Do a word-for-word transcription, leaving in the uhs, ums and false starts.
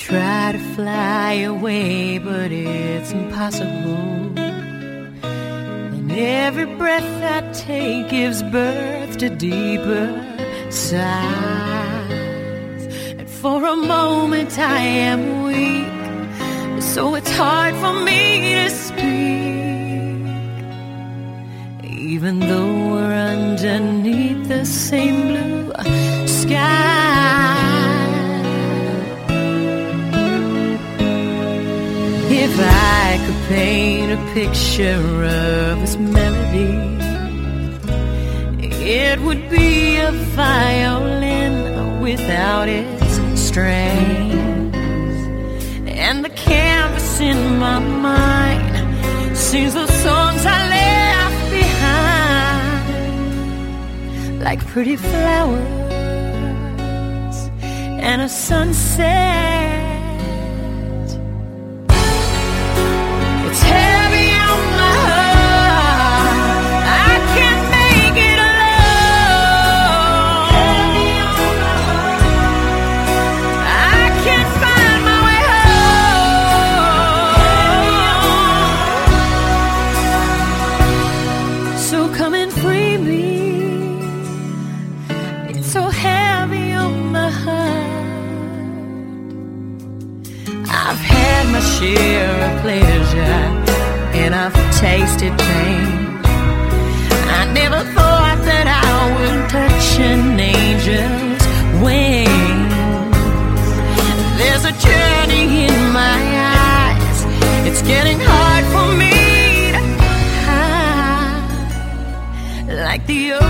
try to fly away, but it's impossible. And every breath I take gives birth to deeper sighs. And for a moment I am weak, so it's hard for me to speak, even though we're underneath the same blue sky. If I could paint a picture of this melody, it would be a violin without its strings, and the canvas in my mind sings the songs I left behind, like pretty flowers and a sunset. It's heavy on my heart, I can't make it alone. Heavy on my heart, I can't find my way home. So come and free me, it's so heavy on my heart. I've had my share of pleasure, and I've tasted pain. I never thought that I would touch an angel's wings. There's a journey in my eyes, it's getting hard for me to hide, like the ocean